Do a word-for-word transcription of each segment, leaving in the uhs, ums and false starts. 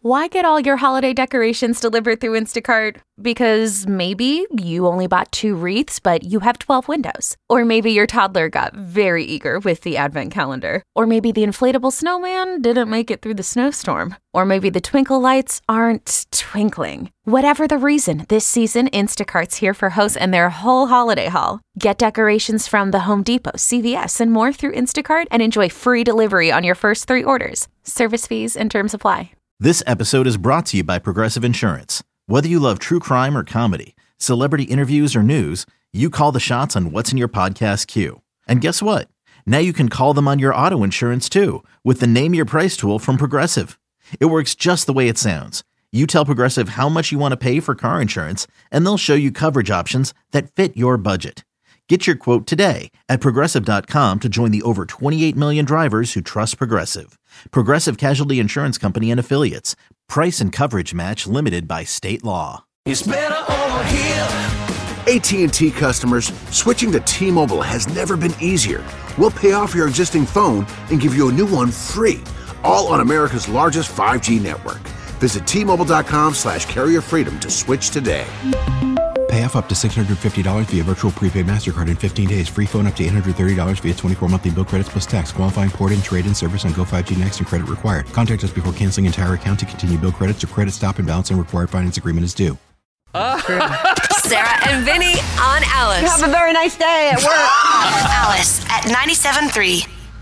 Why get all your holiday decorations delivered through Instacart? Because maybe you only bought two wreaths, but you have twelve windows. Or maybe your toddler got very eager with the advent calendar. Or maybe the inflatable snowman didn't make it through the snowstorm. Or maybe the twinkle lights aren't twinkling. Whatever the reason, this season, Instacart's here for hosts and their whole holiday haul. Get decorations from the Home Depot, C V S, and more through Instacart and enjoy free delivery on your first three orders. Service fees and terms apply. This episode is brought to you by Progressive Insurance. Whether you love true crime or comedy, celebrity interviews or news, you call the shots on what's in your podcast queue. And guess what? Now you can call them on your auto insurance too with the Name Your Price tool from Progressive. It works just the way it sounds. You tell Progressive how much you want to pay for car insurance, and they'll show you coverage options that fit your budget. Get your quote today at Progressive dot com to join the over twenty-eight million drivers who trust Progressive. Progressive Casualty Insurance Company and Affiliates. Price and coverage match limited by state law. It's better over here. A T and T customers, switching to T-Mobile has never been easier. We'll pay off your existing phone and give you a new one free, all on America's largest five G network. Visit T Mobile dot com slash carrier freedom to switch today. Pay off up to six hundred fifty dollars via virtual prepaid MasterCard in fifteen days. Free phone up to eight hundred thirty dollars via twenty-four monthly bill credits plus tax. Qualifying port-in, trade-in service on Go five G Next and credit required. Contact us before canceling entire account to continue bill credits or credit stop and balance and required finance agreement is due. Uh, Sarah and Vinny on Alice. Have a very nice day at work. Alice at ninety-seven point three.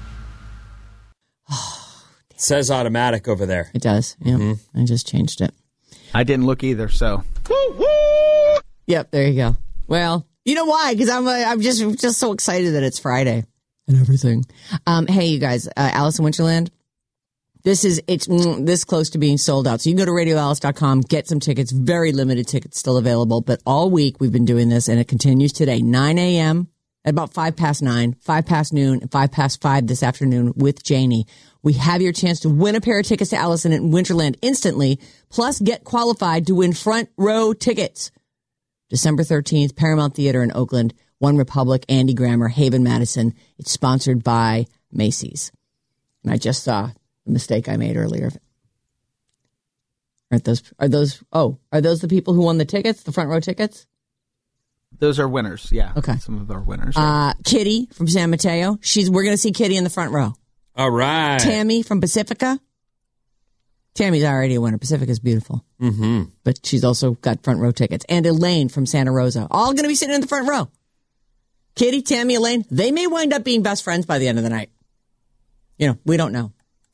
Says automatic over there. It does. Yeah. Mm-hmm. I just changed it. I didn't look either, so. Yep, there you go. Well, you know why? Because I'm uh, I'm just just so excited that it's Friday and everything. Um, hey, you guys, uh, Alice in Winterland. This is it's mm, this close to being sold out. So you can go to radio alice dot com, get some tickets. Very limited tickets still available, but all week we've been doing this, and it continues today. nine a.m. at about five past nine, five past noon, and five past five this afternoon with Janie. We have your chance to win a pair of tickets to Alice in Winterland instantly, plus get qualified to win front row tickets. December thirteenth, Paramount Theater in Oakland, One Republic, Andy Grammer, Haven Madison. It's sponsored by Macy's. And I just saw the mistake I made earlier. Aren't those, are those, oh, are those the people who won the tickets, the front row tickets? Those are winners, yeah. Okay. Some of our winners. Uh, Kitty from San Mateo. She's, we're going to see Kitty in the front row. All right. Tammy from Pacifica. Tammy's already a winner. Pacifica's beautiful. Mm-hmm. But she's also got front row tickets. And Elaine from Santa Rosa. All going to be sitting in the front row. Kitty, Tammy, Elaine, they may wind up being best friends by the end of the night. You know, we don't know.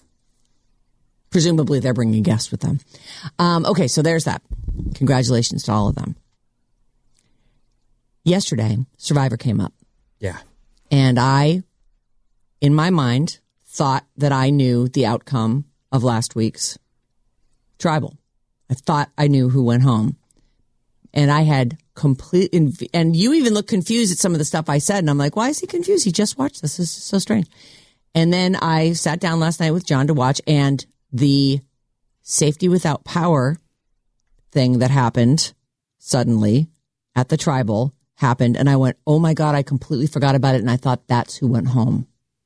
Presumably they're bringing guests with them. Um, okay, so there's that. Congratulations to all of them. Yesterday, Survivor came up. Yeah. And I, in my mind, thought that I knew the outcome of last week's Tribal. I thought I knew who went home. And I had complete, and you even looked confused at some of the stuff I said. And I'm like, why is he confused? He just watched this. This is so strange. And then I sat down last night with John to watch, and the safety without power thing that happened suddenly at the Tribal happened. And I went, oh my God, I completely forgot about it. And I thought that's who went home.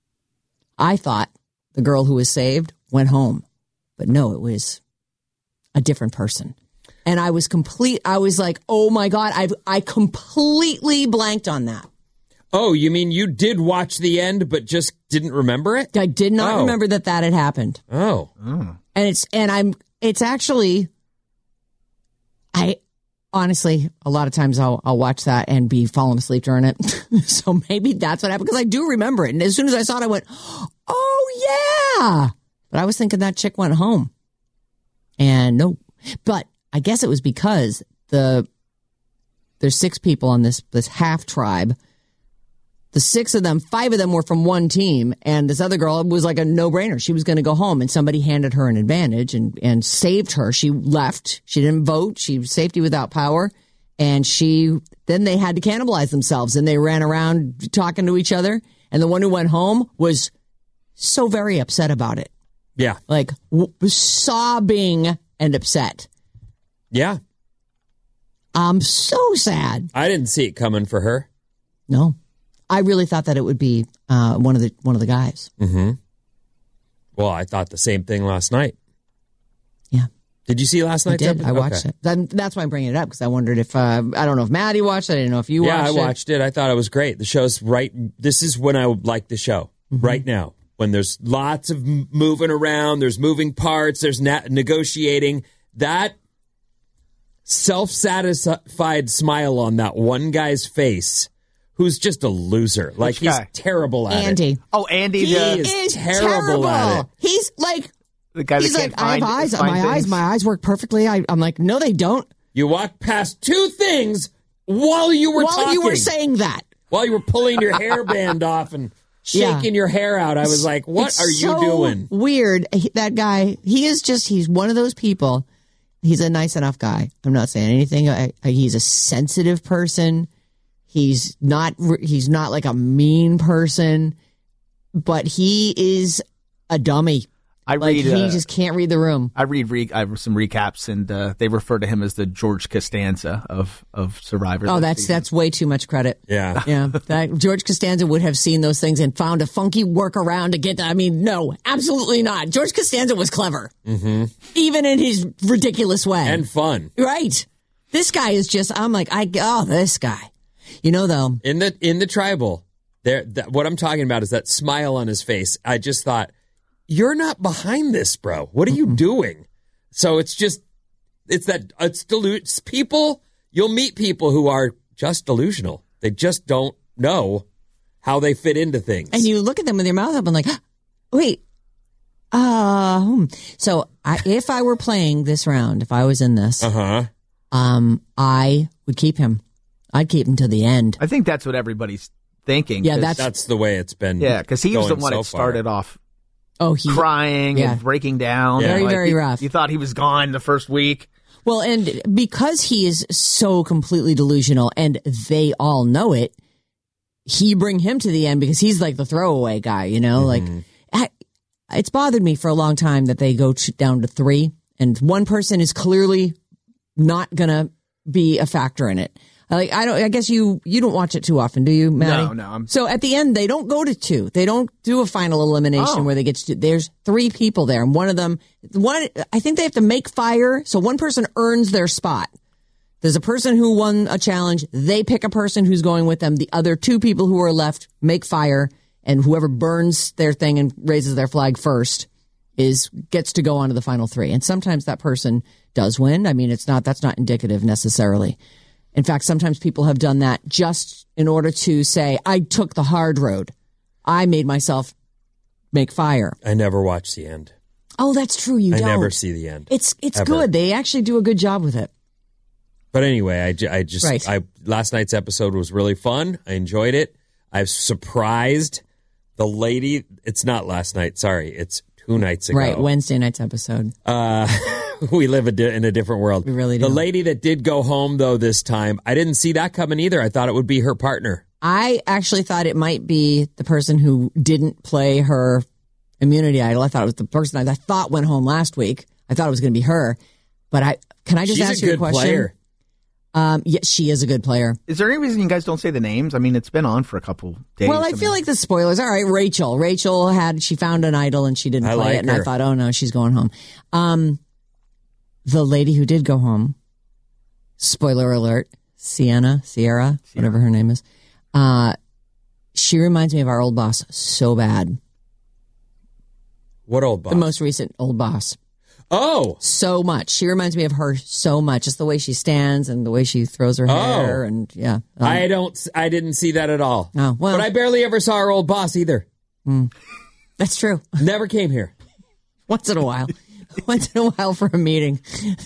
I thought the girl who was saved went home. But no, it was a different person. And I was complete. I was like, oh my God, I I completely blanked on that. Oh, you mean you did watch the end, but just didn't remember it? I did not oh. remember that that had happened. Oh. oh. And it's, and I'm, it's actually, I honestly, a lot of times I'll, I'll watch that and be falling asleep during it. So maybe that's what happened, because I do remember it. And as soon as I saw it, I went, oh yeah. But I was thinking that chick went home. And no, but I guess it was because the there's six people on this this half tribe. The six of them, five of them were from one team, and this other girl was like a no-brainer. She was going to go home, and somebody handed her an advantage and, and saved her. She left. She didn't vote. She was safety without power, and she then they had to cannibalize themselves, and they ran around talking to each other, and the one who went home was so very upset about it. Yeah. Like w- sobbing and upset. Yeah. I'm so sad. I didn't see it coming for her. No. I really thought that it would be uh, one of the one of the guys. Mm-hmm. Well, I thought the same thing last night. Yeah. Did you see last I night's did. episode? I watched Okay. it. Then that's why I'm bringing it up because I wondered if uh, I don't know if Maddie watched it. I didn't know if you Yeah, watched I it. watched it. I thought it was great. The show's right. This is when I like the show. Mm-hmm. Right now, when there's lots of m- moving around, there's moving parts, there's na- negotiating. That self-satisfied smile on that one guy's face, who's just a loser. Like, Which he's guy? terrible at Andy. it. Oh, Andy, He the, is terrible terrible. at it. He's like, the guy that he's can't like, I have find, eyes. find My eyes, things. my eyes work perfectly. I, I'm like, no, they don't. You walked past two things while you were While talking. you were saying that. While you were pulling your hairband off and shaking Yeah. your hair out. I was like, what It's are you so doing? Weird. He- That guy, he is just, he's one of those people. He's a nice enough guy. I'm not saying anything. I, I, he's a sensitive person. He's not, he's not like a mean person, but he is a dummy. I Like read. he uh, just can't read the room. I read re- I have some recaps, and uh, they refer to him as the George Costanza of of Survivor. Oh, this that's season. that's way too much credit. Yeah. Yeah, that George Costanza would have seen those things and found a funky workaround to get. I mean, no, absolutely not. George Costanza was clever, mm-hmm. even in his ridiculous way, And fun. right. This guy is just. I'm like, I oh, this guy. You know, though, In the in the tribal, there. That, what I'm talking about is that smile on his face. I just thought, you're not behind this, bro. What are you Mm-mm. doing? So it's just, it's that it's deluded people. You'll meet people who are just delusional. They just don't know how they fit into things. and you look at them with your mouth open, like, wait. Uh, hmm. So I, if I were playing this round, if I was in this, uh huh. um, I would keep him. I'd keep him to the end. I think that's what everybody's thinking. Yeah, 'cause- that's- That's the way it's been. yeah, because he was the going one so that started far. off Oh, he crying yeah. and breaking down. Yeah. Very, Like, very you- rough. You thought he was gone the first week. Well, and because he is so completely delusional and they all know it, he bring him to the end because he's like the throwaway guy, you know, like I, it's bothered me for a long time that they go to, down to three and one person is clearly not going to be a factor in it. Like, I don't, I guess you, you don't watch it too often, do you, Maddie? No, no, I'm- So at the end, they don't go to two. They don't do a final elimination Oh. where they get to, there's three people there and one of them, one, I think they have to make fire. So one person earns their spot. There's a person who won a challenge. They pick a person who's going with them. The other two people who are left make fire, and whoever burns their thing and raises their flag first is gets to go on to the final three. And sometimes that person does win. I mean, it's not that's not indicative necessarily. In fact, sometimes people have done that just in order to say, I took the hard road. I made myself make fire. I never watch the end. Oh, that's true. You I don't. never see the end. It's it's Ever. good. They actually do a good job with it. But anyway, I, ju- I just Right. I last night's episode was really fun. I enjoyed it. I've surprised the lady. It's not last night. Sorry, it's two nights ago. Right, Wednesday night's episode. Uh, we live a di- in a different world. We really The do. lady that did go home though this time, I didn't see that coming either. I thought it would be her partner. I actually thought it might be the person who didn't play her immunity idol. I thought it was the person I thought went home last week. I thought it was going to be her. But I can I just She's ask a you good a question? player. Um, yes, she is a good player. Is there any reason you guys don't say the names? I mean, it's been on for a couple days. Well, I feel like the spoilers. All right, Rachel. Rachel had she found an idol and she didn't I play like it, and her. I thought, oh no, she's going home. Um, the lady who did go home. Spoiler alert: Sienna, Sierra, whatever her name is. Uh, she reminds me of our old boss so bad. What old boss? The most recent old boss. Oh, So much. She reminds me of her so much. Just the way she stands and the way she throws her Oh. hair, and yeah. Um, I don't. I didn't see that at all. Oh, well. But I barely ever saw our old boss either. that's true. Never came here. Once in a while. Once in a while for a meeting.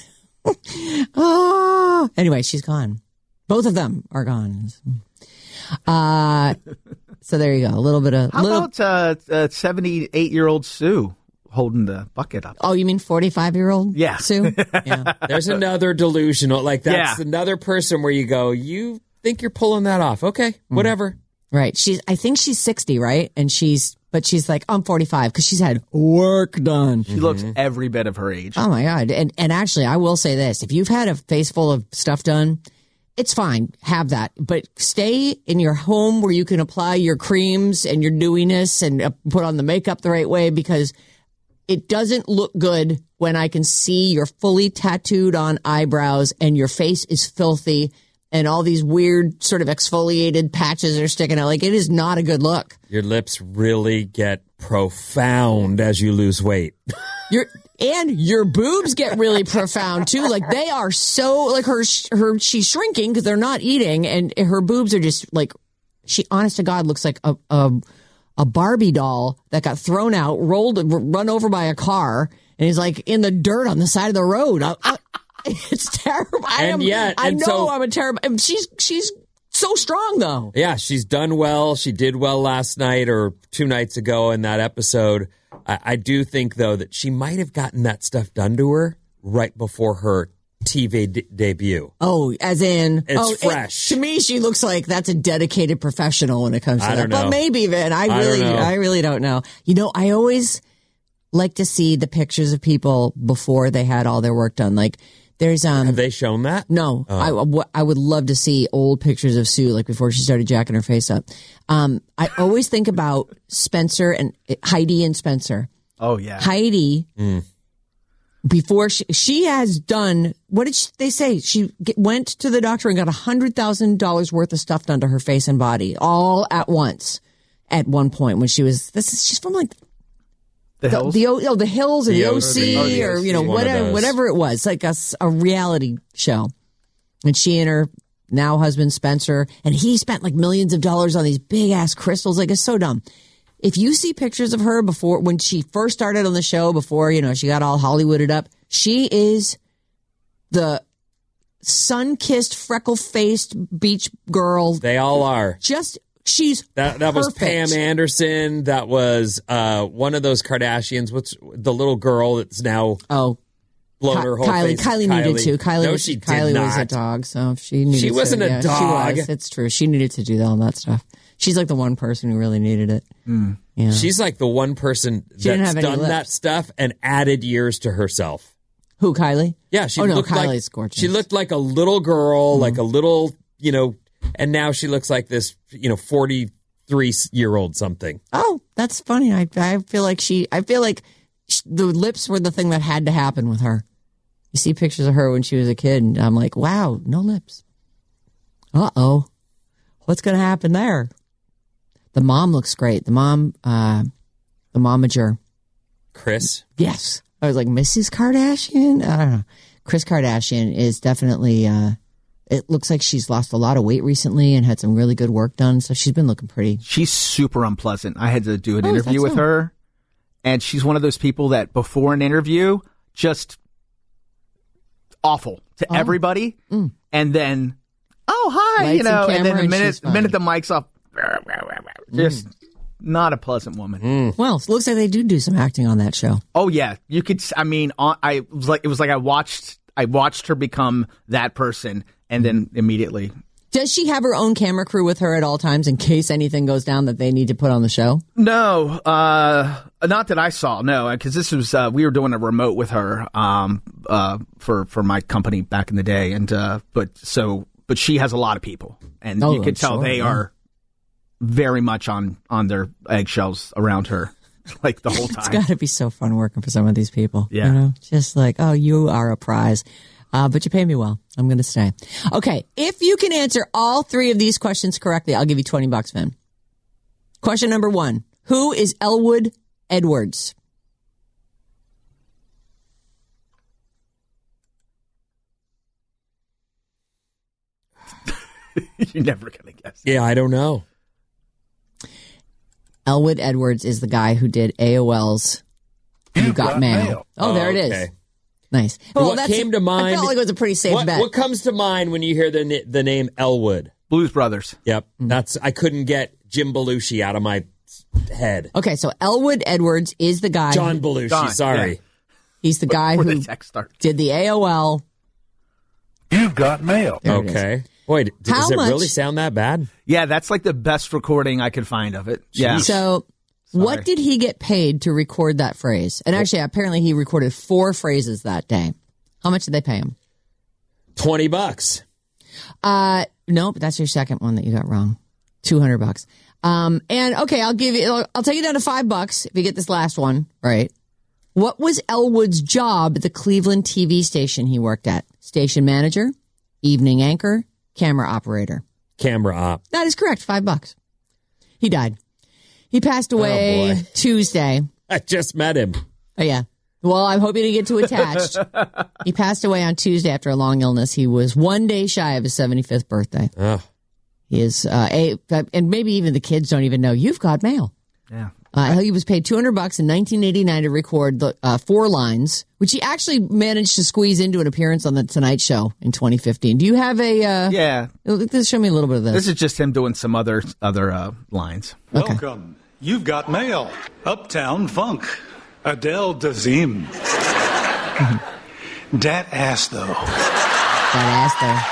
Oh. Anyway, she's gone. Both of them are gone. Uh, so there you go. A little bit of. How little, about uh, uh, seventy-eight-year-old Sue holding the bucket up? oh, you mean forty-five-year-old Yeah. Sue? Yeah. There's another delusional. Like that's Yeah. another person where you go, you think you're pulling that off? Okay, whatever. Right. She's, I think she's sixty, right? And she's, but she's like, I'm forty-five because she's had work done. She looks every bit of her age. Oh my God. And, and actually, I will say this. If you've had a face full of stuff done, it's fine. Have that. But stay in your home where you can apply your creams and your dewiness and uh, put on the makeup the right way, because it doesn't look good when I can see your fully tattooed on eyebrows and your face is filthy and all these weird sort of exfoliated patches are sticking out. Like, it is not a good look. Your lips really get profound as you lose weight. Your and your boobs get really profound too. Like, they are so like her her she's shrinking because they're not eating, and her boobs are just like, she honest to God looks like a a, a Barbie doll that got thrown out, rolled, run over by a car, and he's like in the dirt on the side of the road. I, I, it's terrible. I And am, yet- I and know so- I'm a terrible. and She's she's so strong though. Yeah, she's done well. She did well last night or two nights ago in that episode. I, I do think, though, that she might have gotten that stuff done to her right before her T V de- debut. Oh, as in, It's oh, it- fresh. to me, she looks like that's a dedicated professional when it comes to I that. don't know. But maybe, Vin, I I really, don't know. I really don't know. You know, I always like to see the pictures of people before they had all their work done. Like, there's um. Have they shown that? No, Oh. I, w- I would love to see old pictures of Sue, like before she started jacking her face up. Um, I always think about Spencer and Heidi and Spencer. Oh, yeah. Heidi, Mm. before she, she has done, what did she, they say? She get, went to the doctor and got one hundred thousand dollars worth of stuff done to her face and body all at once at one point when she was, this is, she's from like The the, hills? the, O- oh, the hills and The the, O O C, C or or, you know, one of whatever, those. whatever it was, like a, s- a reality show. And she and her now husband Spencer, and he spent like millions of dollars on these big ass crystals. Like, it's so dumb. If you see pictures of her before, when she first started on the show, before, you know, she got all Hollywooded up, she is the sun-kissed, freckle-faced beach girl. They all are. Just, she's That that was perfect. Pam Anderson. That was uh, one of those Kardashians. What's the little girl that's now Oh, blown Ki- her whole Kylie, face? Kylie needed to. Kylie, no, was, she did Kylie not. was a dog, so she needed. She wasn't to, a yeah, dog. She was. It's true. She needed to do all that stuff. She's like the one person who really needed it. Mm. Yeah. She's like the one person She didn't that's have any done that lips. stuff and added years to herself. Who, Kylie? Yeah, she Oh, no, looked like Kylie's gorgeous. she looked like a little girl, Mm-hmm. like a little, you know, and now she looks like this, you know, forty-three year old something. Oh, that's funny. I I feel like she. I feel like sh the lips were the thing that had to happen with her. You see pictures of her when she was a kid, and I'm like, wow, no lips. Uh oh, what's going to happen there? The mom looks great. The mom, uh, the momager. Chris, Yes, I was like Missus Kardashian. I don't know. Kris Kardashian is definitely. Uh, it looks like she's lost a lot of weight recently and had some really good work done. So she's been looking pretty. She's super unpleasant. I had to do an Oh, is interview that with so? her, and she's one of those people that before an interview, just awful to Oh. everybody, Mm. and then, oh, hi, Lights you know, and and then camera the and minute, she's the minute the fine. mic's off, just not a pleasant woman. Well, it looks like they do do some acting on that show. Oh yeah, you could. I mean, on, I was like, it was like I watched, I watched her become that person, and then immediately. Does she have her own camera crew with her at all times in case anything goes down that they need to put on the show? No, uh, not that I saw. No, because this was uh, we were doing a remote with her um, uh, for for my company back in the day, and uh, but so but she has a lot of people, and Oh, you could I'm tell sure, they yeah. are very much on on their eggshells around her, like the whole It's time. got to be so fun working for some of these people. Yeah. You know? Just like, oh, you are a prize. Uh, but you pay me well. I'm going to stay. Okay. If you can answer all three of these questions correctly, I'll give you twenty bucks, Vin. Question number one. Who is Elwood Edwards? You're never gonna guess. yeah, I don't know. Elwood Edwards is the guy who did A O L's You Got, Got Mail. Mail. Oh, there it is. Okay. Nice. What came to mind- I felt like it was a pretty safe What, bet. what comes to mind when you hear the na- the name Elwood? Blues Brothers. Yep, Mm. that's I couldn't get Jim Belushi out of my head. Okay, so Elwood Edwards is the guy. John Belushi, John, sorry. yeah. He's the guy Where who the text starts. did the A O L. You've got mail. There it is. Okay. Wait, d- How does it much- really sound that bad? Yeah, that's like the best recording I could find of it. Yeah. So, what did he get paid to record that phrase? And actually, apparently, he recorded four phrases that day. How much did they pay him? twenty bucks. Uh, nope, that's your second one that you got wrong. Two hundred bucks. Um, and okay, I'll give you. I'll, I'll take you down to five bucks if you get this last one right. What was Elwood's job at the Cleveland T V station he worked at? Station manager, evening anchor, camera operator. Camera op. That is correct. Five bucks. He died. He passed away Oh, boy. Tuesday. I just met him. Oh, yeah. Well, I'm hoping to get too attached. He passed away on Tuesday after a long illness. He was one day shy of his seventy-fifth birthday. Oh. He is, uh, a, and maybe even the kids don't even know, you've got mail. Yeah. Uh, he was paid two hundred bucks in nineteen eighty-nine to record the uh, four lines, which he actually managed to squeeze into an appearance on the Tonight Show in twenty fifteen. Do you have a? Uh, Yeah. This show me a little bit of this. This is just him doing some other other uh, lines. Okay. Welcome. You've got mail. Uptown Funk. Adele Dazeem. Dat ass, though. That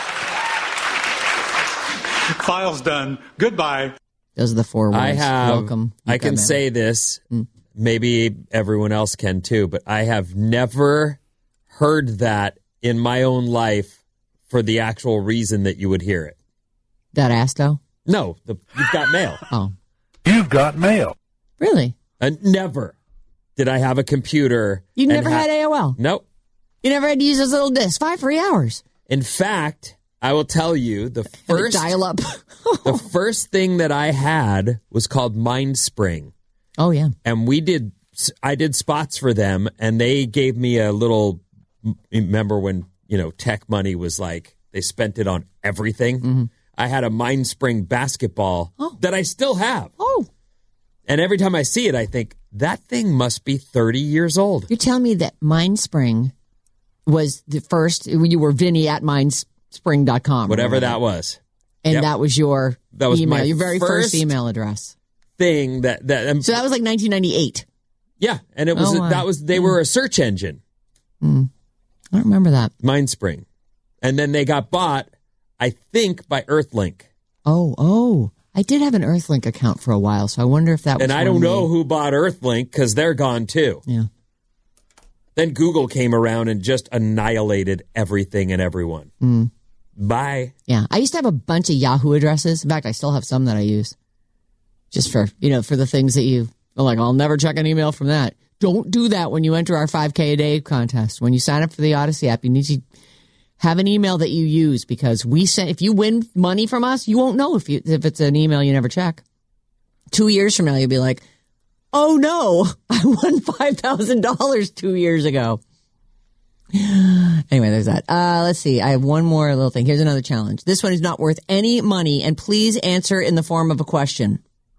ass there. File's done. Goodbye. Those are the four words. I have. Welcome. I You've got can mail. say this. Maybe everyone else can too, but I have never heard that in my own life for the actual reason that you would hear it. That ass though. No, the, you've got mail. Oh, You've got mail. really? And never did I have a computer. You and never ha- had A O L. Nope. You never had to use those little discs. Five free hours. In fact, I will tell you the first dial up. the first thing that I had was called MindSpring. Oh yeah. And we did, I did spots for them, and they gave me a little, remember when, you know, tech money was like, they spent it on everything? Mm-hmm. I had a MindSpring basketball Oh. that I still have. Oh, And every time I see it, I think, that thing must be thirty years old. you're telling me that MindSpring was the first. You were Vinny at mindspring dot com. Whatever that was. And Yep. that was your That was email, my your very first, first- email address. Thing that, that um, So that was like nineteen ninety-eight. yeah, and it was, Oh, wow. that was, they were a search engine, I don't remember that. MindSpring. And then they got bought, I think, by Earthlink. Oh, oh. I did have an Earthlink account for a while, so I wonder if that was And I when don't know they- who bought Earthlink because they're gone too. Yeah. Then Google came around and just annihilated everything and everyone. Mm. Bye. Yeah. I used to have a bunch of Yahoo addresses. In fact, I still have some that I use. Just for, you know, for the things that you are like, I'll never check an email from that. Don't do that when you enter our five K a day contest. When you sign up for the Odyssey app, you need to have an email that you use because we send, if you win money from us, you won't know if you, if it's an email you never check. Two years from now, you'll be like, oh no, I won five thousand dollars two years ago. Anyway, there's that. Uh, let's see. I have one more little thing. Here's another challenge. This one is not worth any money, and please answer in the form of a question.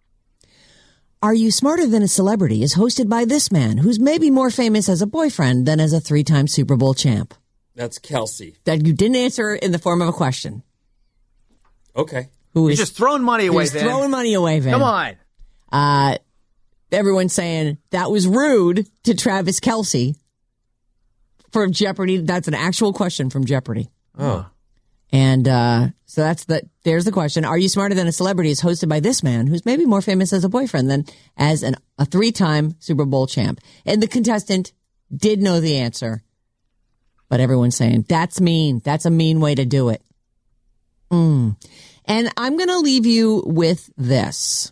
Are You Smarter Than a Celebrity is hosted by this man, who's maybe more famous as a boyfriend than as a three-time Super Bowl champ. That's Kelsey. That you didn't answer in the form of a question. Okay. Who You're is just throwing money away, who's Vin. throwing money away, Vin. Come on. Uh, everyone's saying that was rude to Travis Kelsey from Jeopardy. That's an actual question from Jeopardy. Oh. And uh, so that's the, there's the question. Are You Smarter Than a Celebrity is hosted by this man who's maybe more famous as a boyfriend than as an, a three-time Super Bowl champ. And the contestant did know the answer. But everyone's saying, that's mean. That's a mean way to do it. Mm. And I'm going to leave you with this.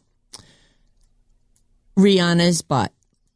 Rihanna's butt.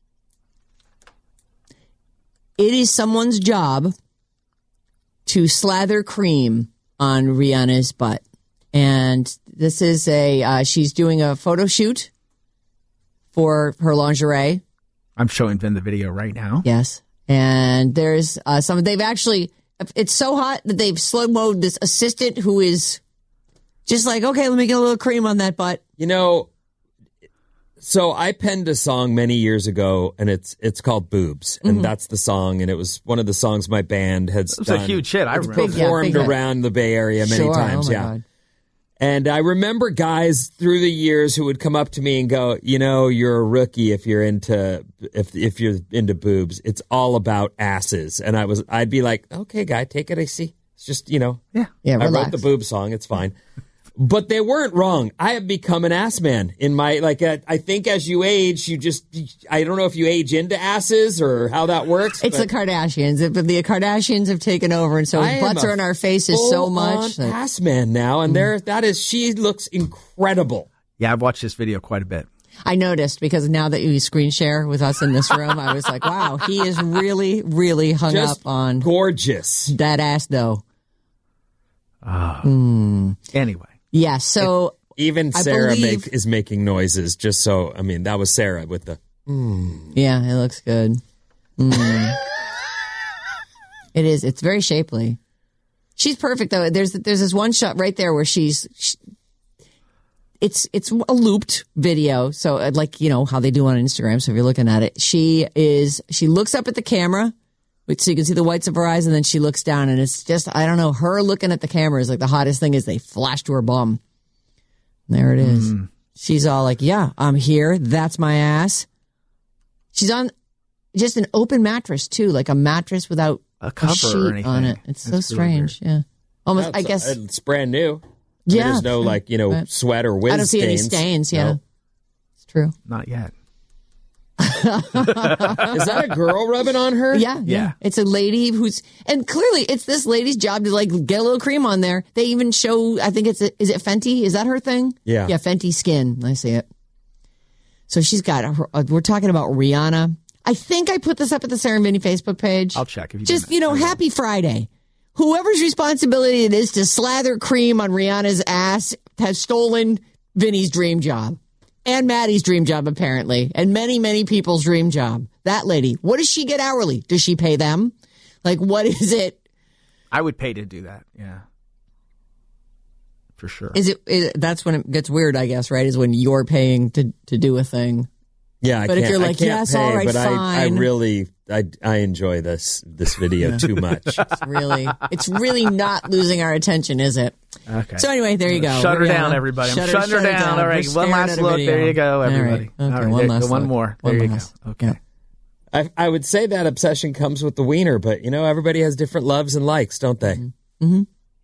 It is someone's job to slather cream on Rihanna's butt. And this is a, uh, she's doing a photo shoot for her lingerie. I'm showing Vin the video right now. Yes. And there's uh, some, they've actually, it's so hot that they've slow-moed this assistant who is just like, okay, let me get a little cream on that butt. You know, so I penned a song many years ago, and it's it's called Boobs, and Mhm. that's the song, and it was one of the songs my band had It was done. a huge hit. I It's remember. Big, yeah, performed big hit. around the Bay Area many Sure. times, Oh my yeah. God. And I remember guys through the years who would come up to me and go, you know, you're a rookie if you're into if if you're into boobs. It's all about asses. And I was I'd be like, okay, guy, take it easy. It's just, you know, Yeah. Yeah, I relax. wrote the boob song. It's fine. But they weren't wrong. I have become an ass man in my, like, uh, I think as you age, you just, I don't know if you age into asses or how that works. It's the but Kardashians. If the Kardashians have taken over, and so I am butts a are in our faces so much. full-on that- ass man now. And there, that is, she looks incredible. Yeah, I've watched this video quite a bit. I noticed because now that you screen share with us in this room, I was like, wow, he is really, really hung Just up on gorgeous. that ass, though. Uh, mm. Anyway. Yeah, so... Even I Sarah believe, make, is making noises just so, I mean, that was Sarah with the... Mm. Yeah, it looks good. Mm. It is. It's very shapely. She's perfect, though. There's there's this one shot right there where she's... She, it's it's a looped video, so like, you know, how they do on Instagram, so if you're looking at it, she is... She looks up at the camera, so you can see the whites of her eyes, and then she looks down, and it's just, I don't know, her looking at the camera is like the hottest thing is they flash to her bum. There it is. Mm. She's all like, yeah, I'm here. That's my ass. She's on just an open mattress, too, like a mattress without a cover a sheet or anything on it. It's That's so really strange. Yeah. Almost, That's, I guess. It's brand new. Yeah. I mean, there's no, like, you know, But sweat or whiz I don't see stains. any stains, yeah. No. It's true. Not yet. Is that a girl rubbing on her? Yeah, yeah, Yeah. It's a lady who's, and clearly it's this lady's job to like get a little cream on there. They even show, I think it's, a, is it Fenty? Is that her thing? Yeah. Yeah, Fenty Skin. I see it. So she's got, her, uh, we're talking about Rihanna. I think I put this up at the Sarah and Vinny Facebook page. I'll check if you Just, didn't. you know, happy Friday. Whoever's responsibility it is to slather cream on Rihanna's ass has stolen Vinny's dream job. And Maddie's dream job, apparently. And many, many people's dream job. That lady. What does she get hourly? Does she pay them? Like, what is it? I would pay to do that, yeah. For sure. Is it? Is, that's when it gets weird, I guess, right? Is when you're paying to, to do a thing. Yeah, I but can't, if you're like, I can't yes, pay, all right, but fine. I, I really, I, I enjoy this this video too much. It's really, it's really not losing our attention, is it? Okay. So anyway, there you go. Shut her Rihanna. down, everybody. I'm Shut shutting her, down. down. All right, We're one staring last at a look. video. There you go, everybody. All right, okay, All right, one there, last one look. more. One There you last. go. Okay. I, I would say that obsession comes with the wiener, but, you know, everybody has different loves and likes, don't they? Mm-hmm. Mm-hmm.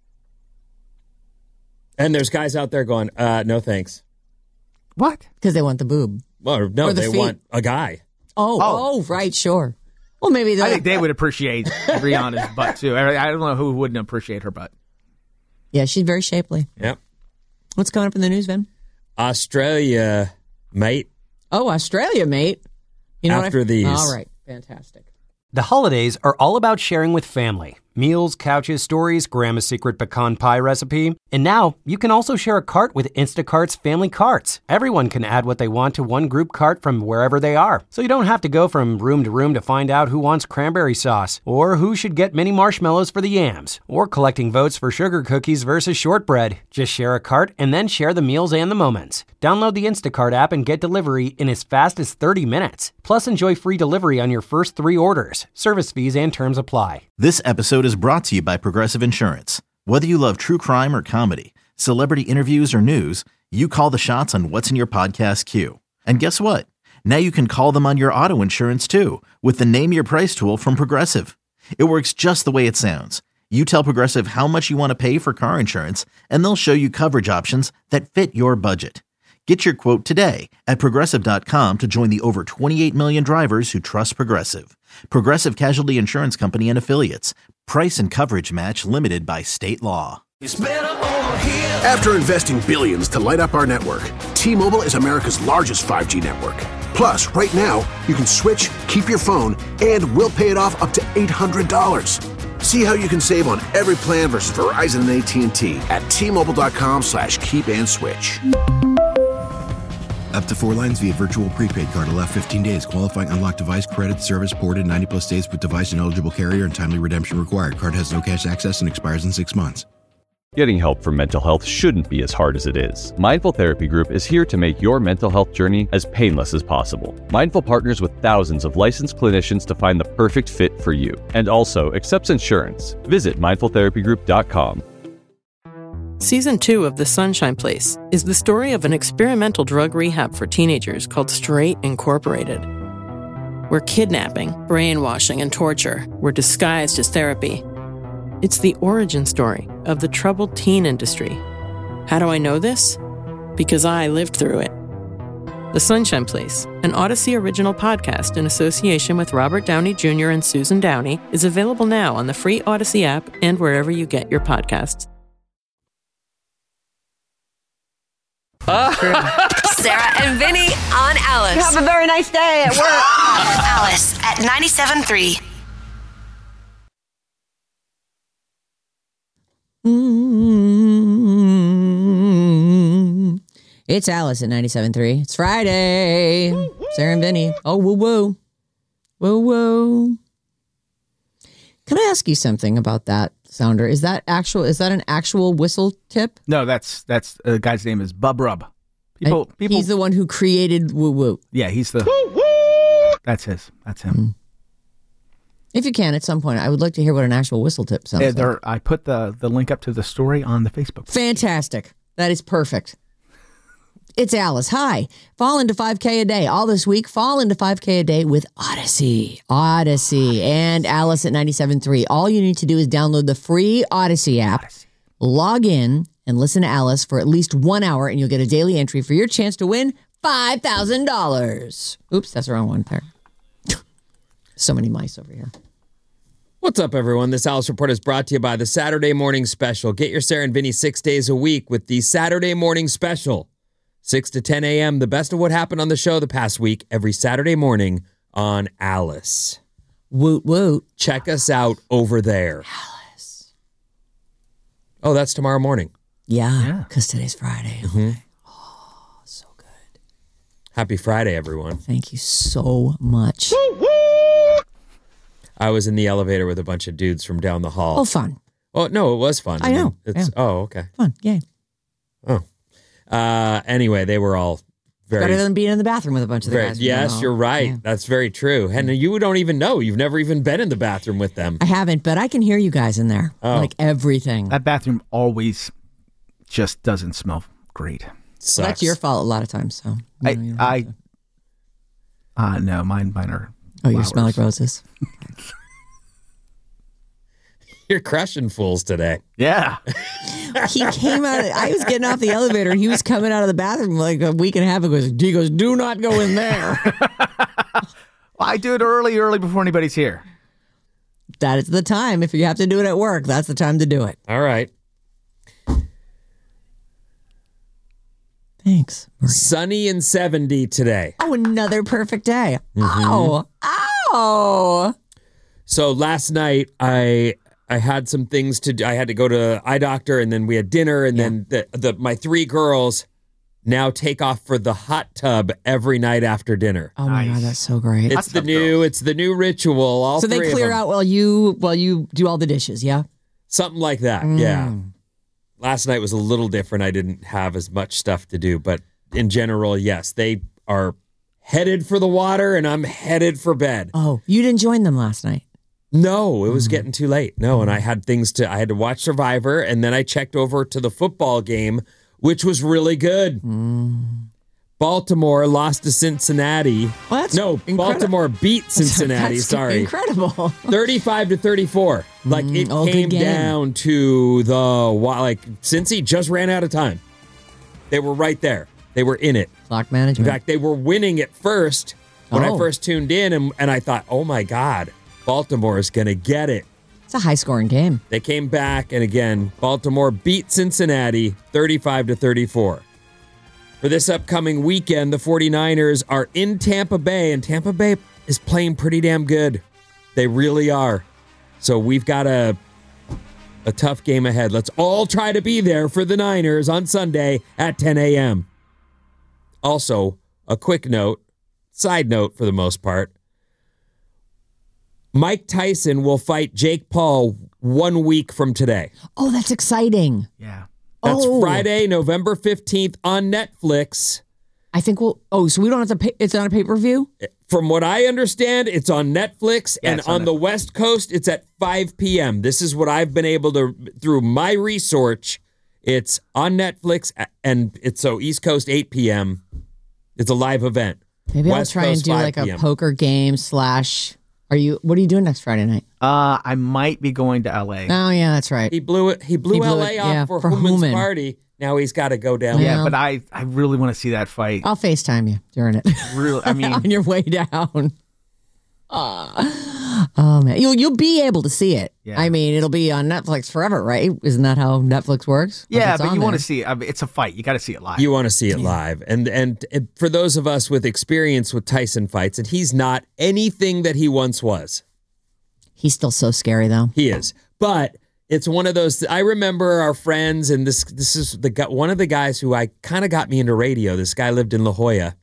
And there's guys out there going, uh, no thanks. What? Because they want the boob. Well, no, Or the they feet. want a guy. Oh, oh, Oh. right, sure. Well, maybe I think they would appreciate Rihanna's butt, too. I, I don't know who wouldn't appreciate her butt. Yeah, she's very shapely. Yep. What's coming up in the news, Ben? Australia, mate. Oh, Australia, mate. You know After what I, these. All right, fantastic. The holidays are all about sharing with family. Meals, couches, stories, Grandma's secret pecan pie recipe. And now, you can also share a cart with Instacart's Family Carts. Everyone can add what they want to one group cart from wherever they are. So you don't have to go from room to room to find out who wants cranberry sauce, or who should get mini marshmallows for the yams, or collecting votes for sugar cookies versus shortbread. Just share a cart and then share the meals and the moments. Download the Instacart app and get delivery in as fast as thirty minutes. Plus, enjoy free delivery on your first three orders. Service fees and terms apply. This episode is brought to you by Progressive Insurance. Whether you love true crime or comedy, celebrity interviews or news, you call the shots on what's in your podcast queue. And guess what? Now you can call them on your auto insurance too with the Name Your Price tool from Progressive. It works just the way it sounds. You tell Progressive how much you want to pay for car insurance, and they'll show you coverage options that fit your budget. Get your quote today at Progressive dot com to join the over twenty-eight million drivers who trust Progressive. Progressive Casualty Insurance Company and Affiliates. Price and coverage match limited by state law. After investing billions to light up our network, T-Mobile is America's largest five G network. Plus, right now, you can switch, keep your phone, and we'll pay it off up to eight hundred dollars. See how you can save on every plan versus Verizon and A T and T at T-Mobile dot com slash keep and switch. Up to four lines via virtual prepaid card. Allow fifteen days. Qualifying unlocked device credit service ported ninety plus days with device and eligible carrier and timely redemption required. Card has no cash access and expires in six months. Getting help for mental health shouldn't be as hard as it is. Mindful Therapy Group is here to make your mental health journey as painless as possible. Mindful partners with thousands of licensed clinicians to find the perfect fit for you, and also accepts insurance. Visit mindful therapy group dot com. Season two of The Sunshine Place is the story of an experimental drug rehab for teenagers called Straight Incorporated, where kidnapping, brainwashing, and torture were disguised as therapy. It's the origin story of the troubled teen industry. How do I know this? Because I lived through it. The Sunshine Place, an Odyssey original podcast in association with Robert Downey Junior and Susan Downey, is available now on the free Odyssey app and wherever you get your podcasts. Sarah and Vinny on Alice. Have a very nice day at work. Alice at ninety-seven point three. Mm-hmm. It's Alice at ninety-seven point three. It's Friday. Sarah and Vinny. Oh, woo woo. Woo woo. Can I ask you something about that sounder? Is that actual? Is that an actual whistle tip? No, that's that's the uh, guy's name is Bub Rub. People, I, people. He's the one who created woo woo. Yeah, he's the. That's his. That's him. Mm. If you can, at some point, I would like to hear what an actual whistle tip sounds Yeah, like. there, I put the the link up to the story on the Facebook page. Fantastic. That is perfect. It's Alice. Hi. Fall into five K a day. All this week, fall into five K a day with Odyssey. Odyssey and Alice at ninety-seven point three. All you need to do is download the free Odyssey app, Odyssey. Log in, and listen to Alice for at least one hour, and you'll get a daily entry for your chance to win five thousand dollars. Oops, that's the wrong one there. So many mice over here. What's up, everyone? This Alice Report is brought to you by the Saturday Morning Special. Get your Sarah and Vinny six days a week with the Saturday Morning Special. six to ten a.m., the best of what happened on the show the past week, every Saturday morning on Alice. Woot woot. Check us out over there. Alice. Oh, that's tomorrow morning. Yeah, because yeah. today's Friday. Mm-hmm. Okay. Oh, so good. Happy Friday, everyone. Thank you so much. I was in the elevator with a bunch of dudes from down the hall. Oh, fun. Oh, no, it was fun. I, I know. It's, yeah. Oh, okay. Fun, yay. Oh. Uh, anyway, they were all very... Better than being in the bathroom with a bunch of the very, guys. Yes, you're right. Yeah. That's very true. And you don't even know. You've never even been in the bathroom with them. I haven't, but I can hear you guys in there. Oh. Like everything. That bathroom always just doesn't smell great. Sucks. Well, that's your fault a lot of times. So I, know, I, uh, no, mine, mine are Oh, flowers. You smell like roses. You're crushing fools today. Yeah. He came out. Of, I was getting off the elevator, and he was coming out of the bathroom like a week and a half ago. He goes, "Do not go in there." Well, I do it early, early before anybody's here. That is the time. If you have to do it at work, that's the time to do it. All right. Thanks, Maria. Sunny and seventy today. Oh, another perfect day. Mm-hmm. Oh, oh. So last night, I I had some things to do. I had to go to eye doctor, and then we had dinner, and yeah. then the, the my three girls now take off for the hot tub every night after dinner. Oh my nice. God, that's so great! It's the new, girls. it's the new ritual. All so they three clear of them. out while you while you do all the dishes, yeah? Something like that, mm. yeah. Last night was a little different. I didn't have as much stuff to do, but in general, yes, they are headed for the water, and I'm headed for bed. Oh, you didn't join them last night? No, it was mm. getting too late. No, and I had things to, I had to watch Survivor, and then I checked over to the football game, which was really good. Mm. Baltimore lost to Cincinnati. Well, that's no, incredible. Baltimore beat Cincinnati, that's sorry. Incredible. thirty-five to thirty-four. Like, it mm, came down to the, like, Cincy just ran out of time. They were right there. They were in it. Clock management. In fact, they were winning at first when oh. I first tuned in, and, and I thought, oh my God, Baltimore is going to get it. It's a high-scoring game. They came back, and again, Baltimore beat Cincinnati thirty-five to thirty-four. For this upcoming weekend, the 49ers are in Tampa Bay, and Tampa Bay is playing pretty damn good. They really are. So we've got a, a tough game ahead. Let's all try to be there for the Niners on Sunday at ten a.m. Also, a quick note, side note for the most part, Mike Tyson will fight Jake Paul one week from today. Oh, that's exciting. Yeah. That's oh. Friday, November fifteenth on Netflix. I think we'll... Oh, so we don't have to pay... It's on a pay-per-view? From what I understand, it's on Netflix, yeah, and on, on the West Coast, it's at five p.m. This is what I've been able to... Through my research, it's on Netflix, and it's so East Coast, eight p.m. It's a live event. Maybe West I'll try Coast, and do like a poker game slash... Are you? What are you doing next Friday night? Uh, I might be going to L A. Oh, yeah, that's right. He blew it. He blew, he blew L A it, off yeah, for, for Human's Human. Party. Now he's got to go down. Yeah, yeah, but I, I really want to see that fight. I'll FaceTime you during it. Really, I mean, on your way down. Uh, Oh man, you'll you'll be able to see it. Yeah. I mean, it'll be on Netflix forever, right? Isn't that how Netflix works? Like, Yeah, it's but on you want to there. see it. I mean, it's a fight. You got to see it live. You want to see it live. And, and and for those of us with experience with Tyson fights, and he's not anything that he once was. He's still so scary, though. He is. But it's one of those, I remember our friends, and this this is the guy, one of the guys who I kind of got me into radio. This guy lived in La Jolla,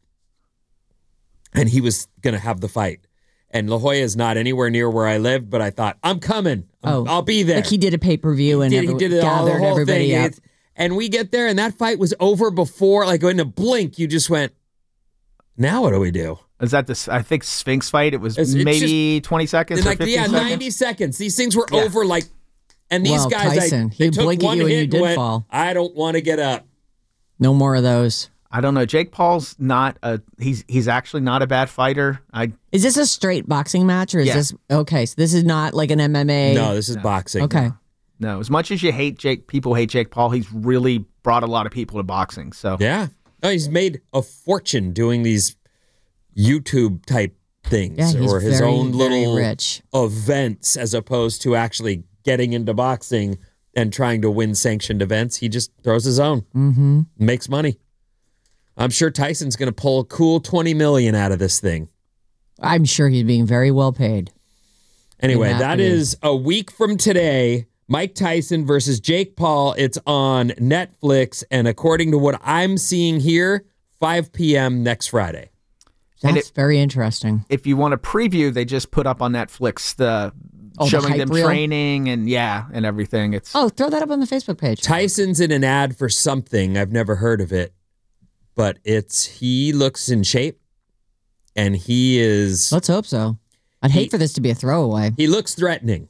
and he was going to have the fight. And La Jolla is not anywhere near where I lived, but I thought, I'm coming. I'm, Oh, I'll be there. Like he did a pay per view and Did- every- he did it all, the gathered whole everybody thing. up. It's- And we get there, and that fight was over before, like in a blink, you just went, now what do we do? Is that this? I think Sphinx fight. It was It's- it's maybe twenty seconds. And Or like, fifteen yeah, seconds? ninety seconds. These things were Yeah. over like, and these Well, guys, Tyson, I, they he'd took blink at one you and hit you and did went, fall. I don't want to get up. No more of those. I don't know. Jake Paul's not a. He's he's actually not a bad fighter. I Is this a straight boxing match or is Yeah. this okay? So this is not like an M M A. No, this is boxing. Okay. no. As much as you hate Jake, people hate Jake Paul. He's really brought a lot of people to boxing. So Yeah. Oh, he's made a fortune doing these YouTube type things Yeah, he's or his very, own very little rich. events as opposed to actually getting into boxing and trying to win sanctioned events. He just throws his own, Mm-hmm. makes money. I'm sure Tyson's going to pull a cool twenty million out of this thing. I'm sure he's being very well paid. Anyway, He'd have that to be. is a week from today. Mike Tyson versus Jake Paul. It's on Netflix. And according to what I'm seeing here, five p.m. next Friday. That's And it- very interesting. if you want a preview, they just put up on Netflix the Oh, the showing hype them reel? training and yeah and everything. It's Oh, throw that up on the Facebook page. Tyson's in an ad for something. I've never heard of it. But it's he looks in shape. And he is Let's hope so. I'd hate He- for this to be a throwaway. he looks threatening.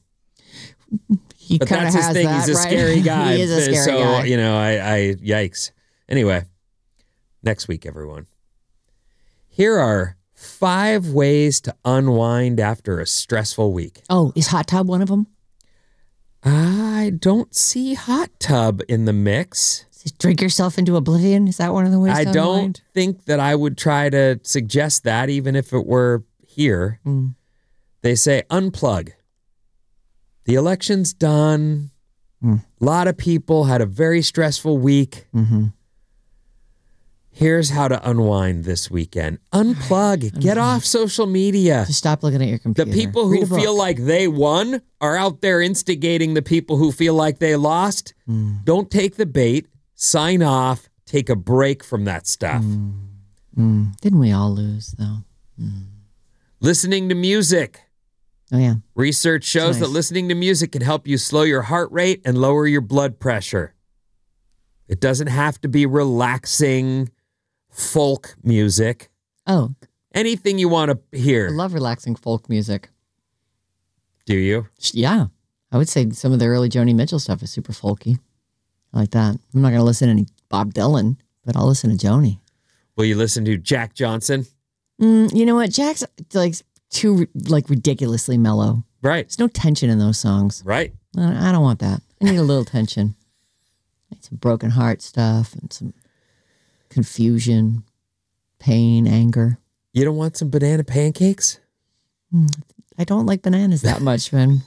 He But kind of that's his has thing. that, He's a right? scary guy. he is a scary so, guy. you know, I, I, yikes. Anyway, next week, everyone. Here are five ways to unwind after a stressful week. Oh, is hot tub one of them? I don't see hot tub in the mix. Drink yourself into oblivion? Is that one of the ways I to don't unwind? think that I would try to suggest that, even if it were here. Mm. They say unplug. The election's done. Mm. A lot of people had a very stressful week. Mm-hmm. Here's how to unwind this weekend. Unplug. Get off social media. Just stop looking at your The computer. people Read who a feel book. like they won are out there instigating the people who feel like they lost. Mm. Don't take the bait. Sign off. Take a break from that stuff. Mm. Didn't we all lose, though? Listening to music. Oh, yeah. Research shows nice. that listening to music can help you slow your heart rate and lower your blood pressure. It doesn't have to be relaxing folk music. Oh, Anything you want to I hear. love relaxing folk music. Do you? Yeah. I would say some of the early Joni Mitchell stuff is super folky. I like that. I'm not going to listen to any Bob Dylan, but I'll listen to Joni. Will you listen to Jack Johnson? Mm, you know what? Jack's like too like ridiculously mellow. Right. There's no tension in those songs. Right. I I don't want that. I need a little tension. I need some broken heart stuff and some confusion, pain, anger. You don't want some banana pancakes? I don't like bananas that much, man.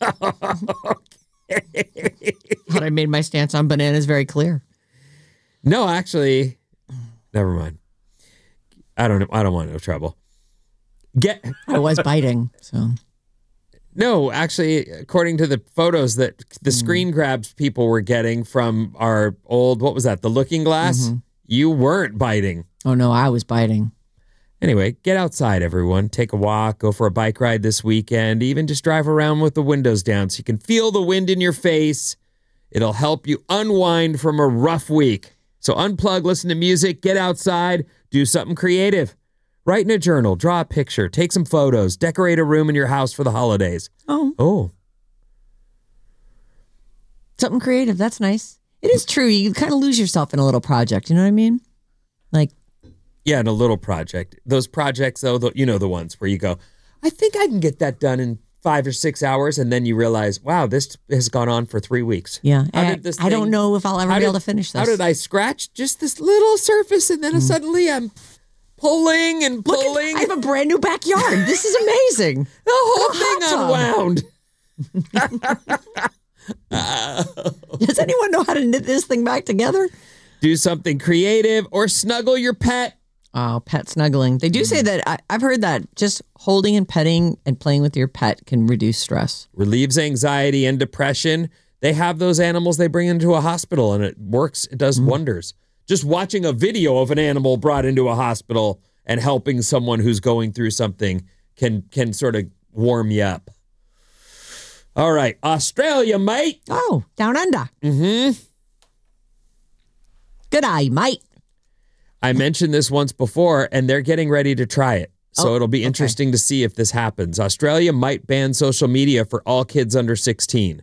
But I made my stance on bananas very clear. No, actually, never mind. I don't know. I don't want no trouble. Get I was biting, so no. Actually, according to the photos that the screen grabs people were getting from our old, what was that? The Looking Glass. Mhm. You weren't biting. oh no, I was biting. Anyway, get outside, everyone. Take a walk. Go for a bike ride this weekend. Even just drive around with the windows down so you can feel the wind in your face. It'll help you unwind from a rough week. So unplug, listen to music, get outside, do something creative. Write in a journal, draw a picture, take some photos, decorate a room in your house for the holidays. Oh, Oh, something creative. That's nice. It is true. You kind of lose yourself in a little project. You know what I mean? Like, yeah, and a little project. Those projects, though, the, you know the ones where you go, I think I can get that done in five or six hours, and then you realize, wow, this has gone on for three weeks. yeah. How I, did this I don't thing- know if I'll ever how be able did- to finish this. How did I scratch just this little surface, and then Mm. suddenly I'm pulling and pulling. Look at, I have a brand new backyard. This is amazing. The whole thing unwound. uh, Does anyone know how to knit this thing back together? Do something creative or snuggle your pet. Oh, pet snuggling. They do say that. I, I've heard that just holding and petting and playing with your pet can reduce stress. Relieves anxiety and depression. They have those animals they bring into a hospital and it works. It does mm. wonders. Just watching a video of an animal brought into a hospital and helping someone who's going through something can can sort of warm you up. All right. Australia, mate. Oh, down under. Mm-hmm. Good eye, mate. I mentioned this once before, and they're getting ready to try it. So oh, it'll be interesting okay. to see if this happens. Australia might ban social media for all kids under sixteen.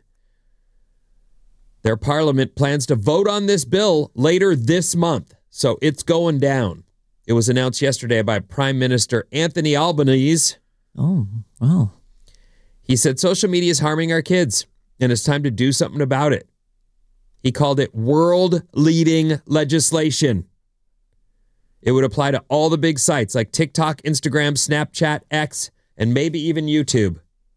Their parliament plans to vote on this bill later this month. So it's going down. It was announced yesterday by Prime Minister Anthony Albanese. Oh, wow. He said social media is harming our kids, and it's time to do something about it. He called it world-leading legislation. It would apply to all the big sites like TikTok, Instagram, Snapchat, X, and maybe even YouTube.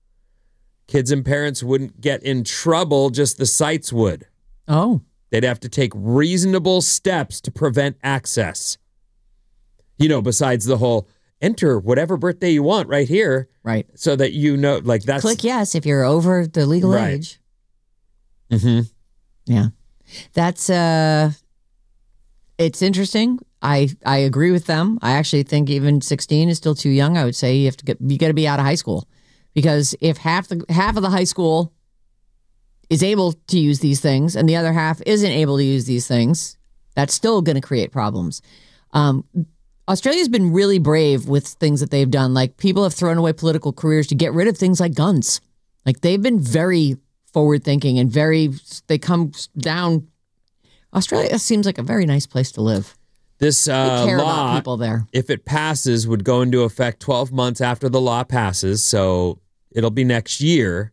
Kids and parents wouldn't get in trouble, just the sites would. Oh. They'd have to take reasonable steps to prevent access. You know, besides the whole enter whatever birthday you want right here. Right. So that you know, like that's... Click yes if you're over the legal right. age. Mm-hmm. Yeah. That's, uh, it's interesting. I, I agree with them. I actually think even sixteen is still too young. I would say you have to get, you got to be out of high school, because if half the, half of the high school is able to use these things and the other half isn't able to use these things, that's still going to create problems. Um, Australia's been really brave with things that they've done. Like, people have thrown away political careers to get rid of things like guns. Like, they've been very forward thinking and very, they come down. Australia seems like a very nice place to live. This uh, they care law, about people there. If it passes, would go into effect twelve months after the law passes. So it'll be next year.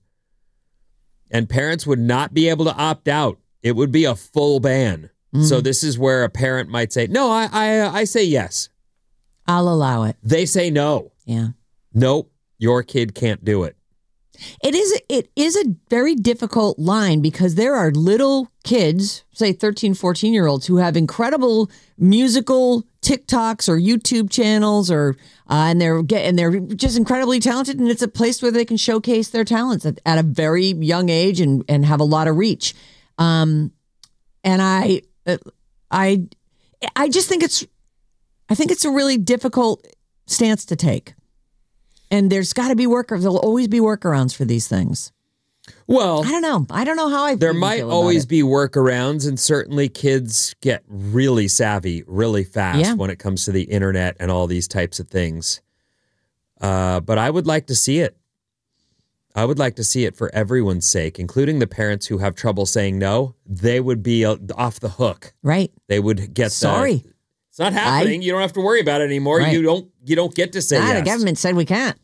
And parents would not be able to opt out. It would be a full ban. Mm. So this is where a parent might say, no, I, I, I say yes. I'll allow it. They say no. Yeah. Nope. Your kid can't do it. It is it is a very difficult line, because there are little kids, say thirteen, fourteen-year-olds, who have incredible musical TikToks or YouTube channels, or uh, and they're get, and they're just incredibly talented, and it's a place where they can showcase their talents at, at a very young age and, and have a lot of reach. Um, and I I I just think it's I think it's a really difficult stance to take. And there's got to be workers. There'll always be workarounds for these things. Well, I don't know. I don't know how I. There might always be workarounds, and certainly kids get really savvy really fast yeah. when it comes to the internet and all these types of things. Uh, but I would like to see it. I would like to see it for everyone's sake, including the parents who have trouble saying no. They would be uh, off the hook. Right. They would get sorry. The, it's not happening. I, you don't have to worry about it anymore. Right. You don't. You don't get to say nah, yes. The government said we can't.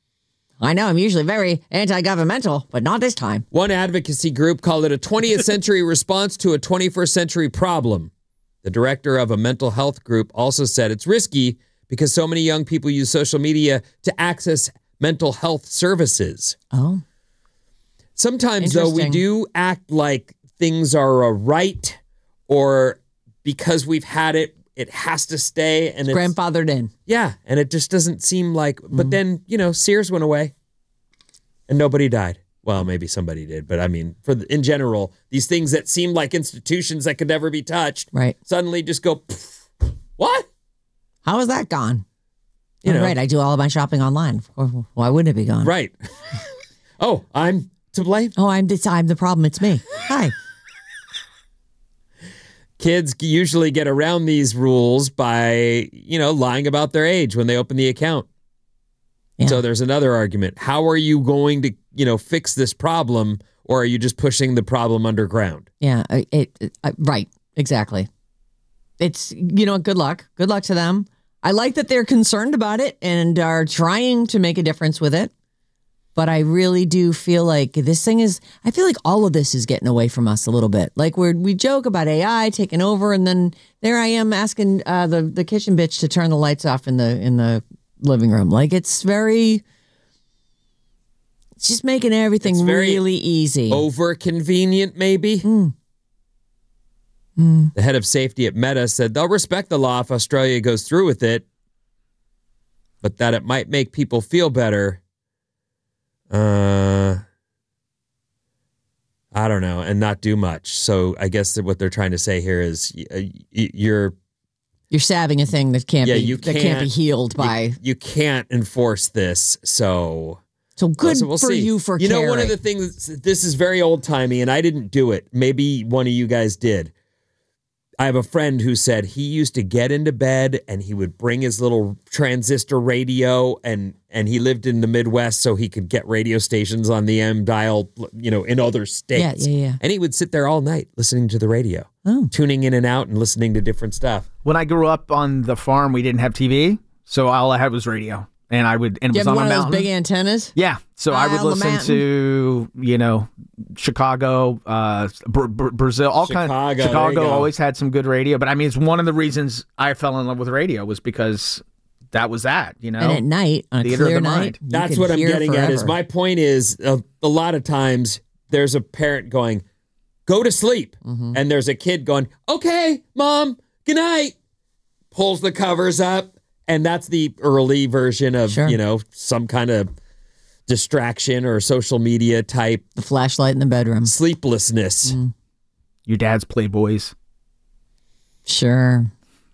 I know I'm usually very anti-governmental, but not this time. One advocacy group called it a twentieth century response to a twenty-first century problem. The director of a mental health group also said it's risky because so many young people use social media to access mental health services. Oh. Sometimes, though, we do act like things are a right, or because we've had it, it has to stay. And it's grandfathered in. Yeah, and it just doesn't seem like... Mm-hmm. But then, you know, Sears went away and nobody died. Well, maybe somebody did, but I mean, for the, in general, these things that seem like institutions that could never be touched, right, suddenly just go, what? How is that gone? You oh, know, right, I do all of my shopping online. Why wouldn't it be gone? Right. Oh, I'm to blame? Oh, I'm, I'm the problem. It's me. Hi. Kids usually get around these rules by, you know, lying about their age when they open the account. Yeah. So there's another argument. How are you going to, you know, fix this problem, or are you just pushing the problem underground? Yeah, it, it uh, right, exactly. It's, you know, good luck. Good luck to them. I like that they're concerned about it and are trying to make a difference with it. But I really do feel like this thing is, I feel like all of this is getting away from us a little bit. Like we're, we joke about A I taking over, and then there I am asking uh, the, the kitchen bitch to turn the lights off in the in the living room. Like it's very, it's just making everything It's very really easy. Over convenient, maybe. Mm. Mm. The head of safety at Meta said they'll respect the law if Australia goes through with it, but that it might make people feel better. Uh, I don't know, and not do much. So I guess that what they're trying to say here is uh, you're You're salving a thing that can't yeah, be you that can't be healed by. You, you can't enforce this, so so good so we'll for see. you for you know caring. one of the things. This is very old timey, and I didn't do it. Maybe one of you guys did. I have a friend who said he used to get into bed and he would bring his little transistor radio, and and he lived in the Midwest so he could get radio stations on the M dial, you know, in other states. Yeah, yeah, yeah. And he would sit there all night listening to the radio, oh. tuning in and out and listening to different stuff. When I grew up on the farm, we didn't have T V, so all I had was radio. And I would, and it you was have on one a of mountain. those big antennas? Yeah. So I Ah, would on the listen mountain. to, you know, Chicago, uh, Br- Br- Brazil, all kinds. Chicago, there you Chicago go. always had some good radio. But I mean, it's one of the reasons I fell in love with radio was because that was that, you know. And at night, on a Theater of clear the night, mind. you That's could what I'm hear getting at. Is forever. my point is uh, a lot of times there's a parent going, "Go to sleep," Mm-hmm. and there's a kid going, "Okay, mom, good night." Pulls the covers up, and that's the early version of Sure. you know some kind of distraction or social media type the flashlight in the bedroom. sleeplessness. Mm. Your dad's Playboys. Sure.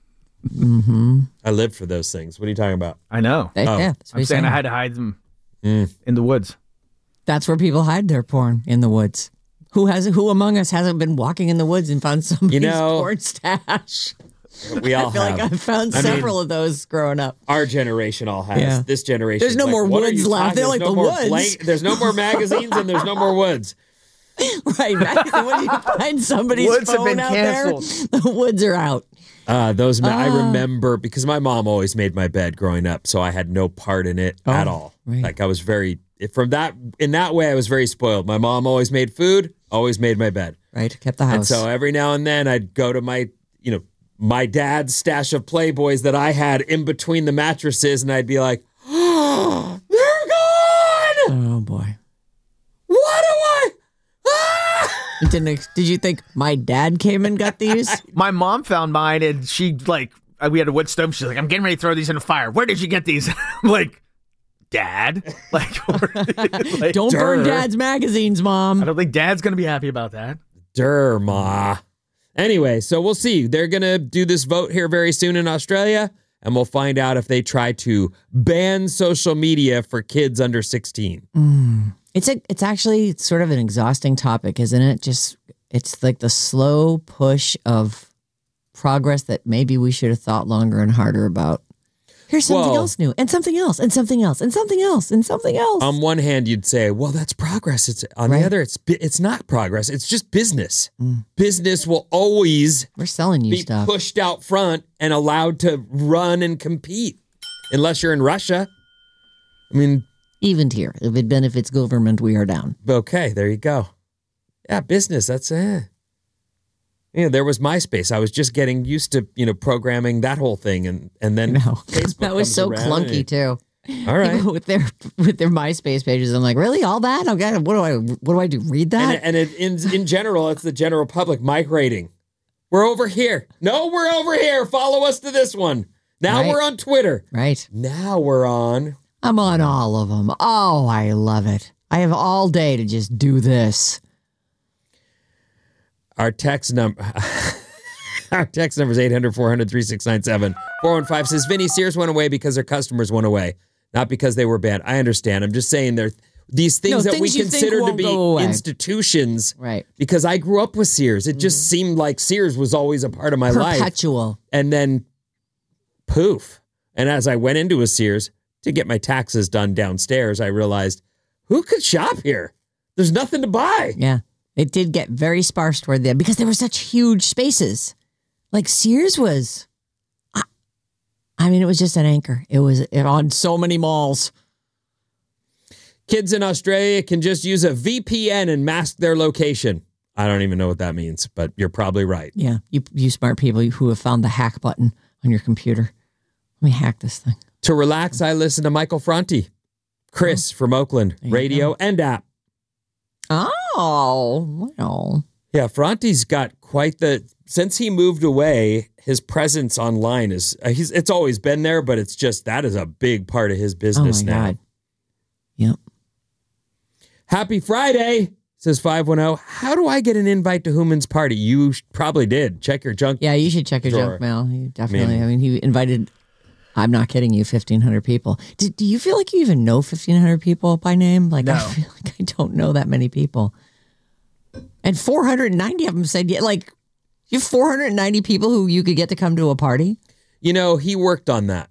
Mm-hmm. I lived for those things. What are you talking about? I know. They- Oh. yeah, that's what I'm he's saying I saying. had to hide them Mm. in the woods. That's where people hide their porn, in the woods. Who has? Who among us hasn't been walking in the woods and found somebody's You know, porn stash? We all I feel have. like I've found I mean, several of those growing up. Our generation all has. Yeah. This generation. There's no like, more what are woods you left. talking- They're there's like no the more woods. blank- there's no more magazines and there's no more woods. Right. Back when you find somebody's Woods have phone been out canceled. there, the woods are out. Uh, those ma- I Ah. remember because my mom always made my bed growing up, so I had no part in it Oh, at all. right. Like I was very from that in that way I was very spoiled. My mom always made food, always made my bed, Right. Kept the and house. so every now and then I'd go to my you know my dad's stash of Playboys that I had in between the mattresses, and I'd be like, "Oh, they're gone! oh boy. What do I?" Ah! You didn't. ex- Did you think my dad came and got these? My mom found mine, and she like uh, we had a wood stove. She's like, "I'm getting ready to throw these in the fire. Where did you get these?" I'm like, "Dad, like, like, Don't burn Durr. Dad's magazines, I Mom. don't think Dad's gonna be happy about that." Durr, ma. Anyway, so we'll see. They're going to do this vote here very soon in Australia, and we'll find out if they try to ban social media for kids under sixteen. It's a. It's actually sort of an exhausting topic, isn't it? Just it's like the slow push of progress that maybe we should have thought longer and harder about. Here's something Well- else new, and something else, and something else, and something else, and something else. On one hand, you'd say, well, that's progress. It's on Right. the other, it's bu- it's not progress. It's just business. Business will always We're selling you be stuff. pushed out front and allowed to run and compete, unless you're in Russia. I mean, Even here, if it benefits government, we are down. okay, there you go. Yeah, business. That's eh. Yeah, there was MySpace. I was just getting used to you know programming that whole thing, and and then No, Facebook that was comes so around clunky and- too. All right, People with their with their MySpace pages, I'm like, really, all that? Okay, what do I what do I do? Read that? and, and it, in in general, it's the general public migrating. We're over here. No, we're over here. Follow us to this one. Now Right. we're on Twitter. right. Now we're on. I'm on all of them. Oh, I love it. I have all day to just do this. Our text number. Our text number is eight hundred, four hundred, thirty-six ninety-seven. four one five says, Vinny, Sears went away because their customers went away, not because they were banned. I understand. I'm just saying there these things No, that we things you think consider to won't be go away. institutions. Right. Because I grew up with Sears. It just seemed like Sears was always a part of my life. Perpetual. And then poof. And as I went into a Sears to get my taxes done downstairs, I realized, who could shop here? There's nothing to buy. Yeah. It did get very sparse toward there because there were such huge spaces. Like Sears was, I, I mean, it was just an anchor. It was it on so many malls. Kids in Australia can just use a V P N and mask their location. I don't even know what that means, but you're probably right. Yeah, you, you smart people who have found the hack button on your computer. Let me hack this thing. To relax, I listen to Michael Franti, Chris oh. from Oakland, radio and app. Oh, well. Yeah, Franti's got quite the... Since he moved away, his presence online is... Uh, he's it's always been there, but it's just... That is a big part of his business oh my now. God. Yep. Happy Friday, says five one zero. How do I get an invite to Human's party? You probably did. Check your junk Yeah, you should check your drawer. junk mail. You definitely. I mean, I mean, he invited... I'm not kidding you, fifteen hundred people. Do, do you feel like you even know fifteen hundred people by name? Like, no. I feel like I don't know that many people. And four hundred ninety of them said, yeah, like, you have four hundred ninety people who you could get to come to a party? You know, he worked on that.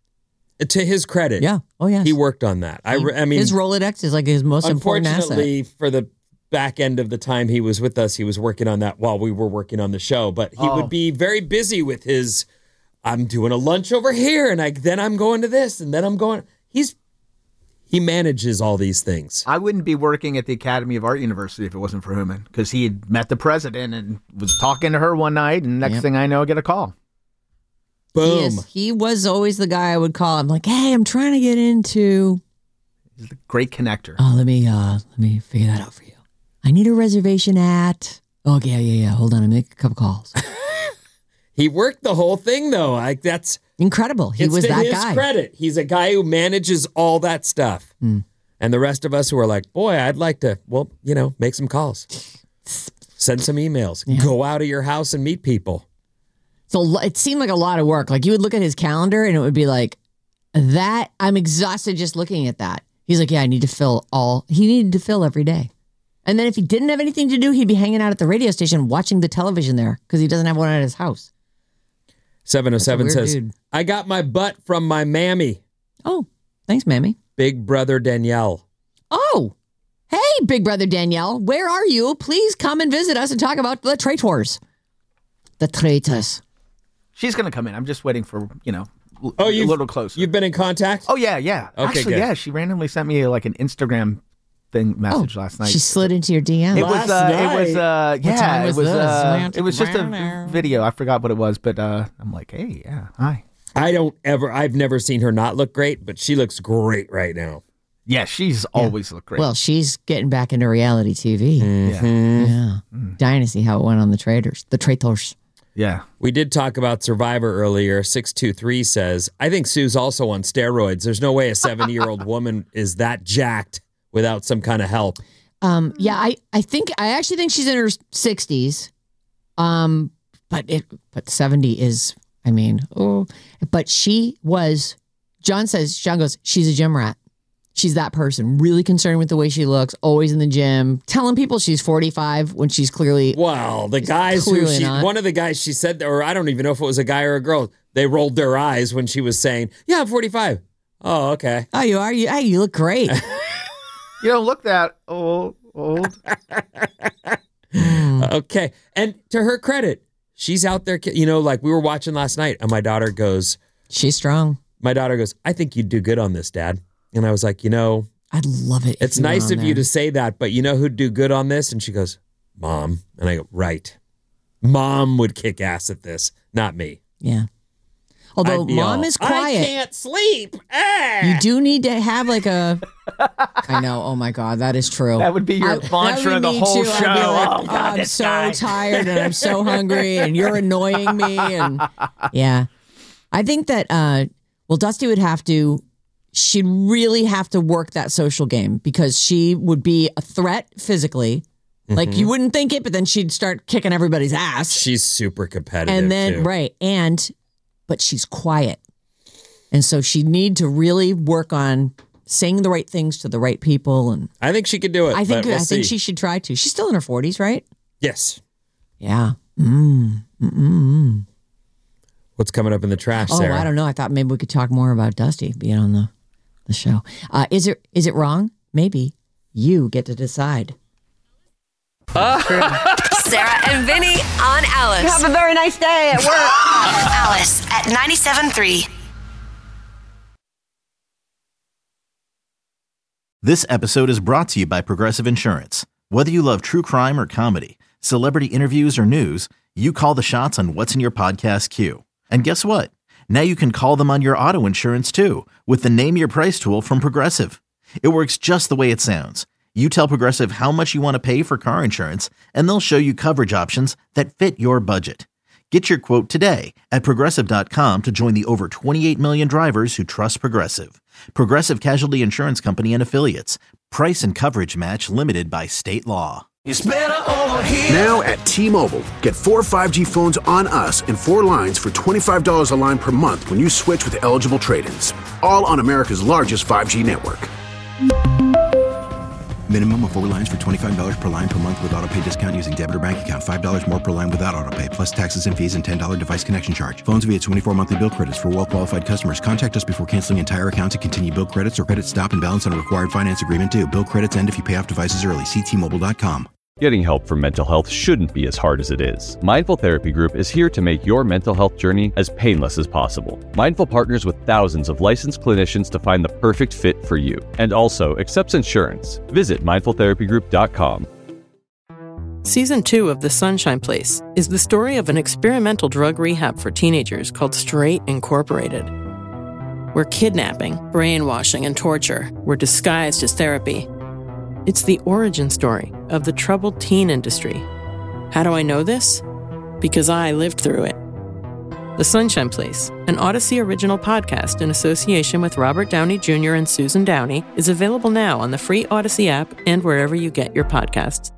To his credit. Yeah. Oh, yeah. He worked on that. I, I mean, his Rolodex is like his most important asset. Unfortunately, for the back end of the time he was with us, he was working on that while we were working on the show. But he Oh. would be very busy with his, I'm doing a lunch over here, and I, then I'm going to this, and then I'm going. He's He manages all these things. I wouldn't be working at the Academy of Art University if it wasn't for Human, because he had met the president and was talking to her one night, and next Yep. thing I know, I get a call. Boom. He, is, he was always the guy I would call. I'm like, hey, I'm trying to get into. He's a great connector. Oh, let me uh, let me figure that out for you. I need a reservation at. Oh, yeah, yeah, yeah. Hold on, I make a couple calls. He worked the whole thing, though. Like that's incredible. He it's was to that his guy. credit. He's a guy who manages all that stuff. Mm. And the rest of us who are like, boy, I'd like to, well, you know, make some calls, send some emails, Yeah. go out of your house and meet people. So it seemed like a lot of work. Like you would look at his calendar and it would be like, that, I'm exhausted just looking at that. He's like, yeah, I need to fill all, he needed to fill every day. And then if he didn't have anything to do, he'd be hanging out at the radio station watching the television there because he doesn't have one at his house. seven oh seven That's a weird says, dude. I got my butt from my mammy. Oh, thanks, Mammy. Big brother Danielle. Oh, hey, big brother Danielle, where are you? Please come and visit us and talk about the traitors. The traitors. She's going to come in. I'm just waiting for, you know, l- Oh, a you've- little closer. You've been in contact? Oh, yeah, yeah. Okay, Actually, good. yeah, she randomly sent me like an Instagram thing message last night. She slid into your D M. It was, uh, it was, uh, yeah, time was it was, this? uh, Romantic it was just a burner. video. I forgot what it was, but uh, I'm like, hey, yeah, hi. I don't ever, I've never seen her not look great, but she looks great right now. Yeah, she's always looked great. Well, she's getting back into reality T V. Mhm. Yeah. Dying to see how it went on the traders, the traitors. Yeah. We did talk about Survivor earlier. six two three says, I think Sue's also on steroids. There's no way a seventy-year-old woman is that jacked without some kind of help. Um, yeah, I, I think I actually think she's in her sixties. Um, but it but seventy is, I mean, oh, but she was. John says, John goes, she's a gym rat. She's that person, really concerned with the way she looks, always in the gym, telling people she's forty-five when she's clearly. Well, the guys who clearly she, not. one of the guys she said, or I don't even know if it was a guy or a girl, they rolled their eyes when she was saying, yeah, I'm forty-five. Oh, okay. Oh, you are? You, hey, you look great. You don't look that old. old. Okay. And to her credit, she's out there, you know, like we were watching last night, and my daughter goes, she's strong. My daughter goes, I think you'd do good on this, Dad. And I was like, you know, I'd love it. if it's you were nice on of you there. to say that, but you know who'd do good on this? And she goes, Mom. And I go, right. Mom would kick ass at this, not me. Yeah. Although I'd be mom all, is quiet. I can't sleep. Ah! You do need to have like a. I know. Oh my God, that is true. That would be your I- that mantra would the be me whole too. show. I'd be like, Oh, "Oh, God, I'm this so guy." tired and I'm so hungry and you're annoying me and yeah, I think that uh, well, Dusty would have to. She'd really have to work that social game because she would be a threat physically. Like Mhm. you wouldn't think it, but then she'd start kicking everybody's ass. She's super competitive. And then, too. right. And, but she's quiet. And so she'd need to really work on saying the right things to the right people. And I think she could do it. I think, but we'll I think see. she should try to. She's still in her forties, right? Yes. Yeah. Mm. Mm-mm. What's coming up in the trash, Oh, Sarah? I don't know. I thought maybe we could talk more about Dusty being on the, the show. Uh, is it is it wrong? Maybe you get to decide. Sarah and Vinny on Alice. You have a very nice day at work. Alice at ninety-seven point three. This episode is brought to you by Progressive Insurance. Whether you love true crime or comedy, celebrity interviews or news, you call the shots on what's in your podcast queue. And guess what? Now you can call them on your auto insurance too with the Name Your Price tool from Progressive. It works just the way it sounds. You tell Progressive how much you want to pay for car insurance, and they'll show you coverage options that fit your budget. Get your quote today at Progressive dot com to join the over twenty-eight million drivers who trust Progressive. Progressive Casualty Insurance Company and Affiliates. Price and coverage match limited by state law. It's better over here. Now at T-Mobile, get four five G phones on us and four lines for twenty-five dollars a line per month when you switch with eligible trade-ins. All on America's largest five G network. Minimum of four lines for twenty-five dollars per line per month with autopay discount using debit or bank account. five dollars more per line without autopay, plus taxes and fees and ten dollars device connection charge. Phones via twenty-four monthly bill credits for well-qualified customers. Contact us before canceling entire account to continue bill credits or credit stop and balance on a required finance agreement due. Bill credits end if you pay off devices early. See T Mobile dot com. Getting help for mental health shouldn't be as hard as it is. Mindful Therapy Group is here to make your mental health journey as painless as possible. Mindful partners with thousands of licensed clinicians to find the perfect fit for you, and also accepts insurance. Visit mindful therapy group dot com. Season two of The Sunshine Place is the story of an experimental drug rehab for teenagers called Straight Incorporated, where kidnapping, brainwashing, and torture were disguised as therapy. It's the origin story of the troubled teen industry. How do I know this? Because I lived through it. The Sunshine Place, an Odyssey original podcast in association with Robert Downey Junior and Susan Downey, is available now on the free Odyssey app and wherever you get your podcasts.